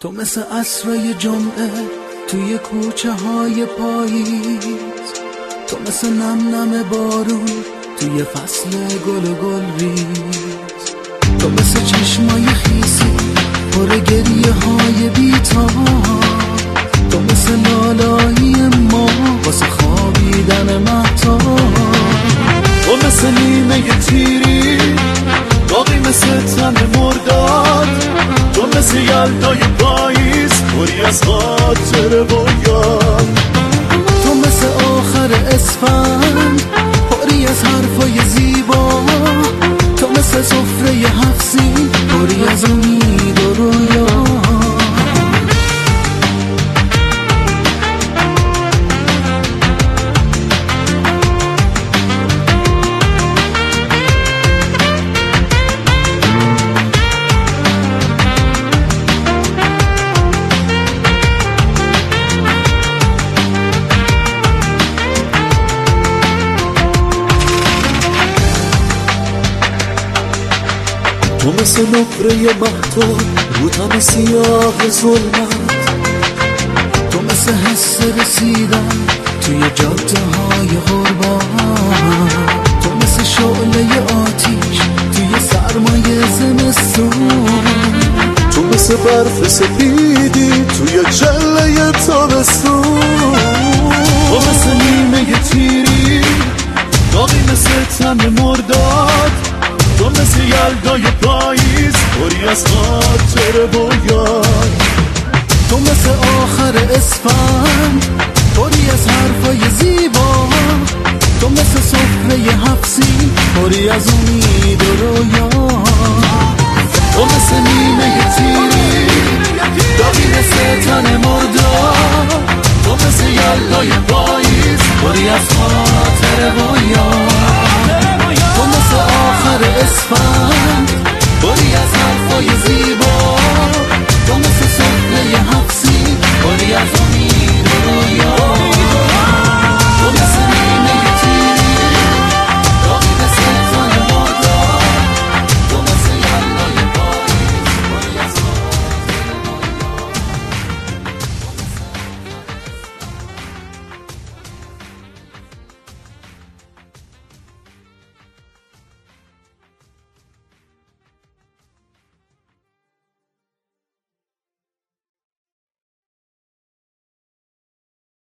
تو مثل عصرای جمعه توی کوچه های پاییز، تو مثل نم نم بارون توی فصل گل و گل ریز، تو مثل چشمای خیسی پر گریه های بی‌تاب، تو مثل لالایی ما واسه خوابیدن مهتاب، تو مثل نیمه تیری باقی مثل تن مرداد، تو مثل یلدای پاییز پری از خاطر و یاد، تو مثل آخر اسفند پری از حرفای زیبا، تو مثل سفره 7 سین پری از امید و رویا. تو مثل نقره مهتاب رو تن سیاه ظلمت، تو مثل حس رسیدن توی جاده های غربت، تو مثل شعله آتیش توی سرمای زمستون، تو مثل برف سپیدی توی چله تابستون، تو مثل نیمه تیری داغی مثل تن مرداد، تو مثل یلدای پاییز پری از خاطر و یاد، تو مثل آخر اسفند پری از حرفای زیبا، تو مثل سفره 7 سین پری از امید و رویا، تو مثل نیمه تیر